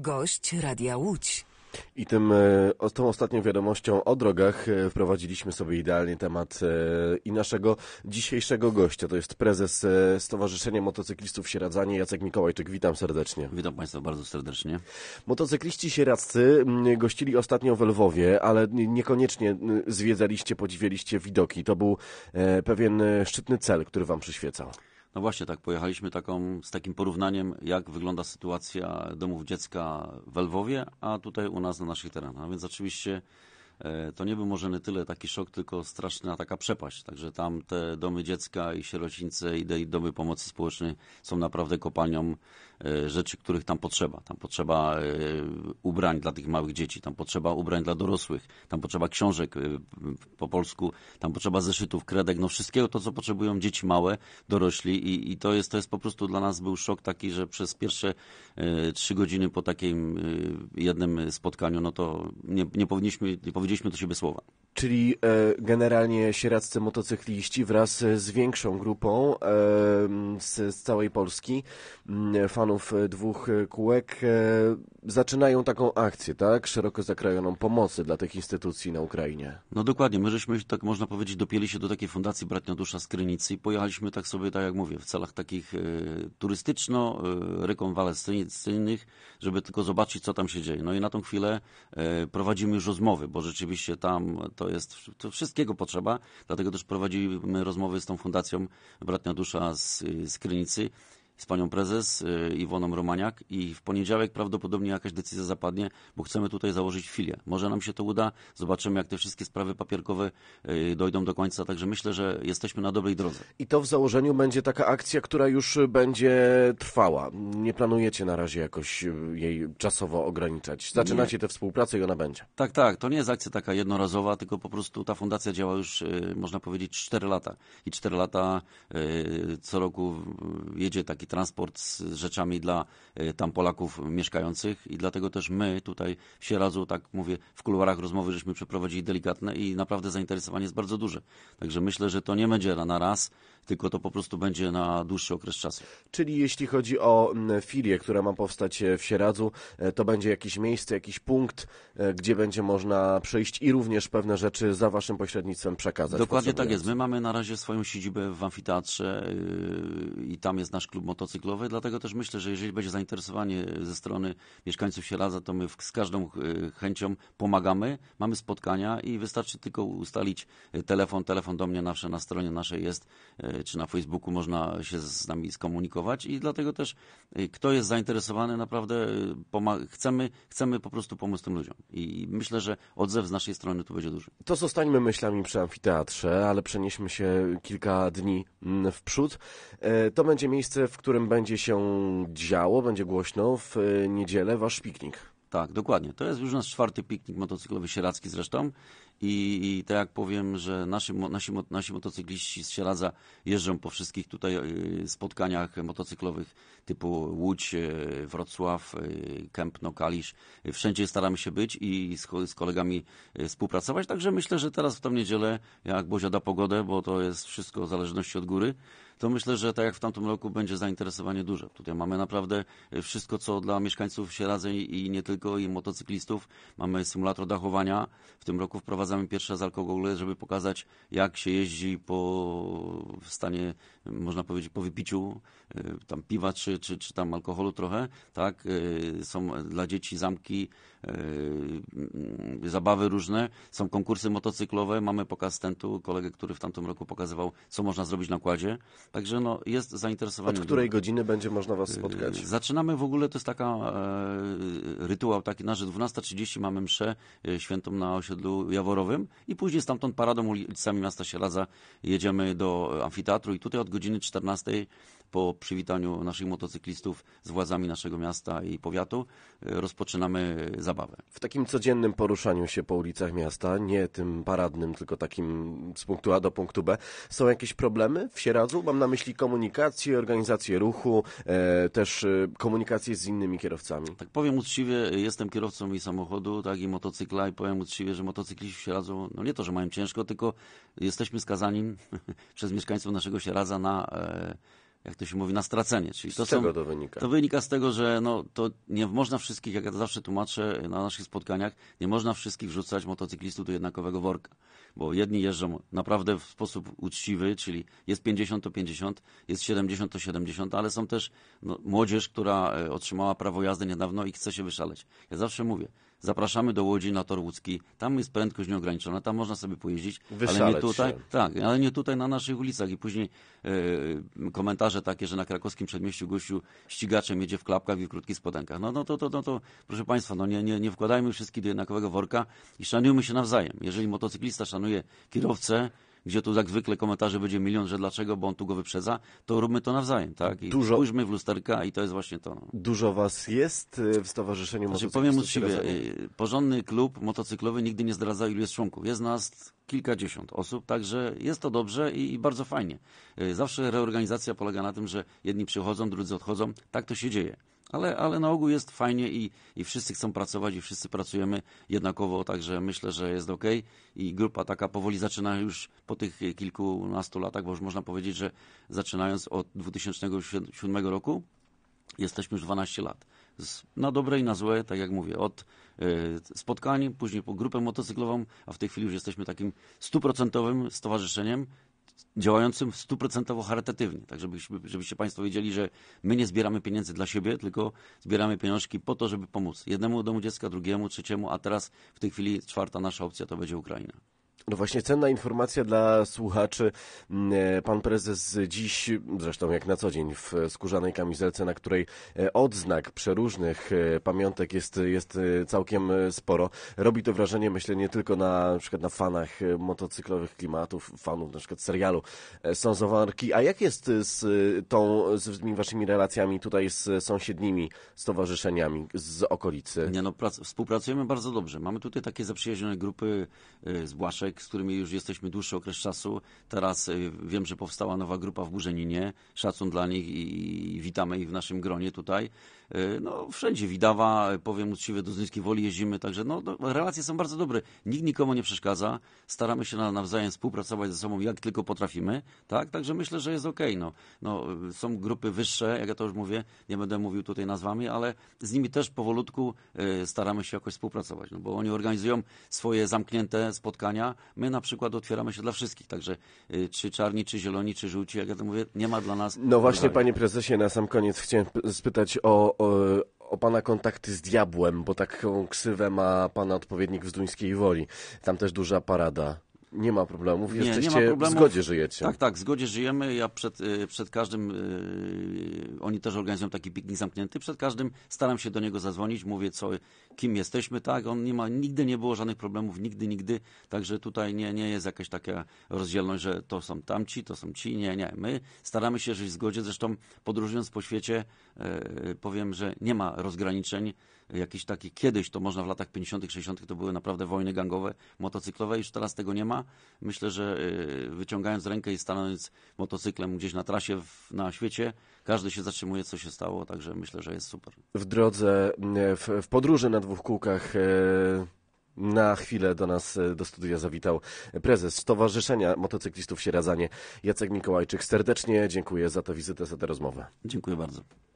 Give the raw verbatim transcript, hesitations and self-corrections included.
Gość Radia Łódź. I tym, o, tą ostatnią wiadomością o drogach wprowadziliśmy sobie idealnie temat i naszego dzisiejszego gościa. To jest prezes Stowarzyszenia Motocyklistów Sieradzanie, Jacek Mikołajczyk. Witam serdecznie. Witam Państwa bardzo serdecznie. Motocykliści sieradzcy gościli ostatnio w Lwowie, ale niekoniecznie zwiedzaliście, podziwialiście widoki. To był pewien szczytny cel, który wam przyświecał. No właśnie tak, pojechaliśmy taką, z takim porównaniem, jak wygląda sytuacja domów dziecka w Lwowie, a tutaj u nas na naszych terenach. A więc oczywiście e, to nie był może nie tyle taki szok, tylko straszna taka przepaść. Także tam te domy dziecka i sierocińce i, i domy pomocy społecznej są naprawdę kopalnią e, rzeczy, których tam potrzeba. Tam potrzeba e, ubrań dla tych małych dzieci, tam potrzeba ubrań dla dorosłych, tam potrzeba książek e, po polsku, tam potrzeba zeszytów, kredek, no wszystkiego to, co potrzebują dzieci małe, dorośli i, i to jest to jest po prostu dla nas był szok taki, że przez pierwsze e, trzy godziny po takim e, jednym spotkaniu, no to nie, nie powinniśmy, nie powiedzieliśmy do siebie słowa. Czyli e, generalnie sieradzcy motocykliści wraz z większą grupą e, z, z całej Polski, m, fanów dwóch kółek, e, zaczynają taką akcję, tak? Szeroko zakrojoną pomocy dla tych instytucji na Ukrainie. No dokładnie, my żeśmy, tak można powiedzieć, dopięli się do takiej fundacji Bratnia Dusza z Krynicy i pojechaliśmy tak sobie, tak jak mówię, w celach takich e, turystyczno-rekonwalescencyjnych, żeby tylko zobaczyć, co tam się dzieje. No i na tą chwilę e, prowadzimy już rozmowy, bo rzeczywiście tam to jest, to wszystkiego potrzeba, dlatego też prowadzimy rozmowy z tą fundacją Bratnia Dusza z, z Krynicy, z panią prezes Iwoną Romaniak i w poniedziałek prawdopodobnie jakaś decyzja zapadnie, bo chcemy tutaj założyć filię. Może nam się to uda, zobaczymy jak te wszystkie sprawy papierkowe dojdą do końca, także myślę, że jesteśmy na dobrej drodze. I to w założeniu będzie taka akcja, która już będzie trwała. Nie planujecie na razie jakoś jej czasowo ograniczać. Zaczynacie tę współpracę i ona będzie. Tak, tak, to nie jest akcja taka jednorazowa, tylko po prostu ta fundacja działa już, można powiedzieć, cztery lata. I cztery lata co roku jedzie taki transport z rzeczami dla y, tam Polaków mieszkających i dlatego też my tutaj w Sieradzu, tak mówię, w kuluarach rozmowy żeśmy przeprowadzili delikatne i naprawdę zainteresowanie jest bardzo duże. Także myślę, że to nie będzie na raz, tylko to po prostu będzie na dłuższy okres czasu. Czyli jeśli chodzi o filię, która ma powstać w Sieradzu, to będzie jakieś miejsce, jakiś punkt, gdzie będzie można przyjść i również pewne rzeczy za waszym pośrednictwem przekazać. Dokładnie tak jest. My mamy na razie swoją siedzibę w amfiteatrze yy, i tam jest nasz klub motocyklowy, dlatego też myślę, że jeżeli będzie zainteresowanie ze strony mieszkańców Sieradza, to my z każdą chęcią pomagamy, mamy spotkania i wystarczy tylko ustalić telefon, telefon do mnie zawsze na stronie naszej jest, czy na Facebooku można się z nami skomunikować i dlatego też kto jest zainteresowany, naprawdę chcemy, chcemy po prostu pomóc tym ludziom i myślę, że odzew z naszej strony tu będzie duży. To zostańmy myślami przy amfiteatrze, ale przenieśmy się kilka dni w przód. To będzie miejsce, w którym będzie się działo, będzie głośno w niedzielę wasz piknik. Tak, dokładnie. To jest już nasz czwarty piknik motocyklowy sieradzki zresztą i, i tak jak powiem, że nasi, nasi, nasi motocykliści z Sieradza jeżdżą po wszystkich tutaj spotkaniach motocyklowych typu Łódź, Wrocław, Kępno, Kalisz. Wszędzie staramy się być i z, z kolegami współpracować, także myślę, że teraz w tą niedzielę, jak Bozia da pogodę, bo to jest wszystko w zależności od góry, to myślę, że tak jak w tamtym roku będzie zainteresowanie duże. Tutaj mamy naprawdę wszystko, co dla mieszkańców Sieradza i nie tylko, i motocyklistów. Mamy symulator dachowania. W tym roku wprowadzamy pierwsze z alkoholu, żeby pokazać, jak się jeździ po w stanie, można powiedzieć, po wypiciu tam piwa, czy, czy, czy tam alkoholu trochę. Tak? Są dla dzieci zamki, zabawy różne. Są konkursy motocyklowe. Mamy pokaz stentu, kolegę, który w tamtym roku pokazywał, co można zrobić na kładzie. Także no, jest zainteresowanie. Od której godziny będzie można was spotkać? Zaczynamy w ogóle, to jest taka e, rytuał taki nasz, że dwunasta trzydzieści mamy mszę e, świętą na osiedlu Jaworowym i później stamtąd paradą ulicami miasta Sieradza jedziemy do amfiteatru i tutaj od godziny czternastej po przywitaniu naszych motocyklistów z władzami naszego miasta i powiatu e, rozpoczynamy zabawę. W takim codziennym poruszaniu się po ulicach miasta, nie tym paradnym, tylko takim z punktu A do punktu B, są jakieś problemy w Sieradzu? Mam na myśli komunikację, organizację ruchu, e, też e, komunikację z innymi kierowcami. Tak powiem uczciwie, jestem kierowcą i samochodu, tak i motocykla i powiem uczciwie, że motocykliści w Sieradzu, no nie to, że mają ciężko, tylko jesteśmy skazani przez mieszkańców naszego Sieradza na e, jak to się mówi, na stracenie. Czyli to Z czego są, to wynika? To wynika z tego, że no, to nie można wszystkich, jak ja to zawsze tłumaczę na naszych spotkaniach, nie można wszystkich wrzucać motocyklistów do jednakowego worka. Bo jedni jeżdżą naprawdę w sposób uczciwy, czyli jest pięćdziesiąt to pięćdziesiąt, jest siedemdziesiąt to siedemdziesiąt, ale są też no, młodzież, która e, otrzymała prawo jazdy niedawno i chce się wyszaleć. Ja zawsze mówię, zapraszamy do Łodzi na tor łódzki, tam jest prędkość nieograniczona, tam można sobie pojeździć, ale nie Wyszaleć tutaj, się. tak, ale nie tutaj na naszych ulicach. I później e, komentarze takie, że na krakowskim przedmieściu gościu ścigaczem jedzie w klapkach i w krótkich spodenkach. No, no to, to, to, to proszę Państwa, no nie, nie, nie wkładajmy wszystkich do jednakowego worka i szanujmy się nawzajem. Jeżeli motocyklista szanuje kierowcę, gdzie tu jak zwykle komentarze będzie milion, że dlaczego, bo on tu go wyprzedza, to róbmy to nawzajem, tak? I Dużo- spójrzmy w lusterka i to jest właśnie to. No. Dużo was jest y, w Stowarzyszeniu Znaczy, Motocyklistów powiem uczciwie, Sieradza? y, porządny klub motocyklowy nigdy nie zdradza, ilu jest członków. Jest nas kilkadziesiąt osób, także jest to dobrze i, i bardzo fajnie. Y, Zawsze reorganizacja polega na tym, że jedni przychodzą, drudzy odchodzą. Tak to się dzieje. Ale, ale na ogół jest fajnie i, i wszyscy chcą pracować i wszyscy pracujemy jednakowo, także myślę, że jest ok. I grupa taka powoli zaczyna już po tych kilkunastu latach, bo już można powiedzieć, że zaczynając od dwa tysiące siódmego roku, jesteśmy już dwanaście lat. Z, na dobre i na złe, tak jak mówię, od y, spotkań, później po grupę motocyklową, a w tej chwili już jesteśmy takim stuprocentowym stowarzyszeniem, działającym stuprocentowo charytatywnie. Tak, żebyśmy, żebyście Państwo wiedzieli, że my nie zbieramy pieniędzy dla siebie, tylko zbieramy pieniążki po to, żeby pomóc jednemu domu dziecka, drugiemu, trzeciemu, a teraz w tej chwili czwarta nasza opcja to będzie Ukraina. No właśnie, cenna informacja dla słuchaczy. Pan prezes dziś, zresztą jak na co dzień, w skórzanej kamizelce, na której odznak przeróżnych pamiątek jest, jest całkiem sporo. Robi to wrażenie, myślę, nie tylko na, na przykład na fanach motocyklowych klimatów, fanów na przykład serialu Sązowarki. A jak jest z tą, z tymi waszymi relacjami tutaj z sąsiednimi stowarzyszeniami z okolicy? Nie, no, prac- współpracujemy bardzo dobrze. Mamy tutaj takie zaprzyjaźnione grupy y, z Błaszek, z którymi już jesteśmy dłuższy okres czasu. Teraz y, wiem, że powstała nowa grupa w Burzeninie. Szacun dla nich i, i witamy ich w naszym gronie tutaj. Y, no, wszędzie Widawa, powiem uczciwie, do Zduńskiej Woli jeździmy, także no, no, relacje są bardzo dobre. Nikt nikomu nie przeszkadza. Staramy się na, nawzajem współpracować ze sobą, jak tylko potrafimy. Tak, także myślę, że jest okej. No, no, są grupy wyższe, jak ja to już mówię, nie będę mówił tutaj nazwami, ale z nimi też powolutku y, staramy się jakoś współpracować, no bo oni organizują swoje zamknięte spotkania. My na przykład otwieramy się dla wszystkich, także y, czy czarni, czy zieloni, czy żółci, jak ja to mówię, nie ma dla nas... No właśnie, pożarów. panie prezesie, na sam koniec chciałem p- spytać o, o, o pana kontakty z diabłem, bo taką ksywę ma pana odpowiednik w Zduńskiej Woli. Tam też duża parada. Nie ma problemów, Nie, nie ma jesteście w problemów. zgodzie żyjecie. Tak, tak, w zgodzie żyjemy. Ja przed, y, przed każdym, y, oni też organizują taki piknik zamknięty, przed każdym staram się do niego zadzwonić, mówię co, kim jesteśmy, tak, on nie ma, nigdy nie było żadnych problemów, nigdy, nigdy, także tutaj nie, nie jest jakaś taka rozdzielność, że to są tamci, to są ci, nie, nie, my staramy się żyć w zgodzie, zresztą podróżując po świecie y, powiem, że nie ma rozgraniczeń, jakieś takie, kiedyś to można w latach pięćdziesiątych, sześćdziesiątych to były naprawdę wojny gangowe, motocyklowe, już teraz tego nie ma. Myślę, że y, wyciągając rękę i stanąc motocyklem gdzieś na trasie w, na świecie, każdy się zatrzymuje, co się stało, także myślę, że jest super. W drodze, w, w podróży na dwóch kółkach e, na chwilę do nas, e, do studia zawitał prezes Stowarzyszenia Motocyklistów Sieradzanie Jacek Mikołajczyk. Serdecznie dziękuję za tę wizytę, za tę rozmowę. Dziękuję bardzo.